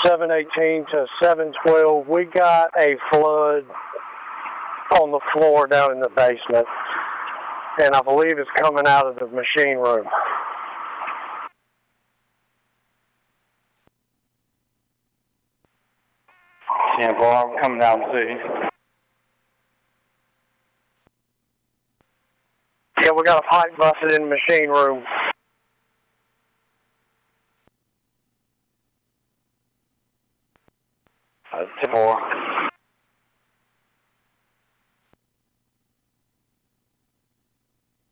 718 to 712. We got a flood on the floor down in the basement, and I believe it's coming out of the machine room. 10-4, I'm coming down to see you. Yeah, we got a pipe busted in the machine room. Tip 4.